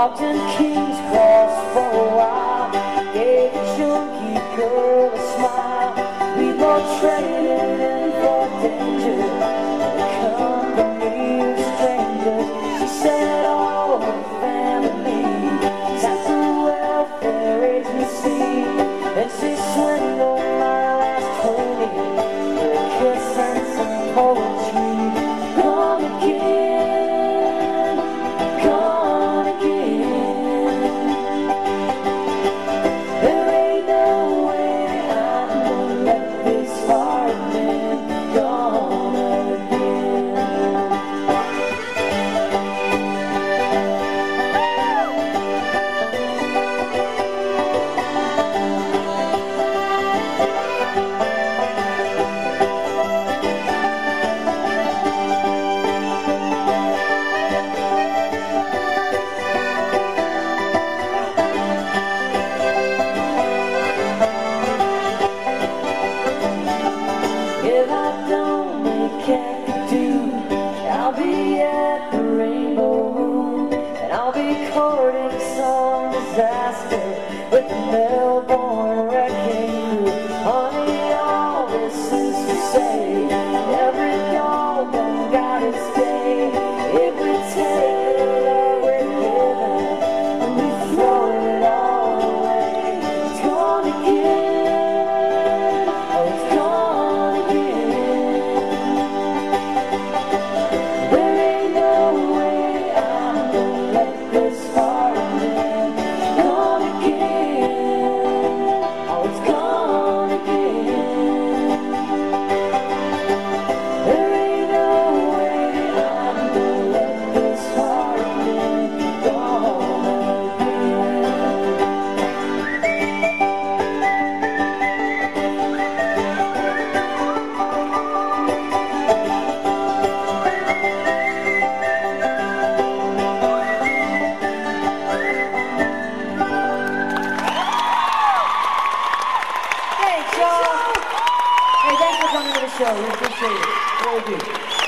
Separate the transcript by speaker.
Speaker 1: walked in King's Cross for a while, gave a junkie girl a smile. We both traded in for danger, the company of strangers. She said all her family is at the welfare agency, and she swindled my last 20 with a kiss and some poetry. Come again, come again. There ain't no way I'm gonna let this heart man gone again. If I don't make Kakadu, I'll be at the Rainbow Room, and I'll be courting some disaster with the Melbourne Wrecking Crew. Honey, all this is to say, every dog done got its day. If we take the love we're given and we throw it all away, it's gone again, oh it's gone again. There ain't no way I'm gonna let this heart man gone again, oh it's gone again. There ain't no way I'm gonna let this heart man gone again. Thanks, y'all. Hey, thanks for coming to the show. We appreciate it. Really do.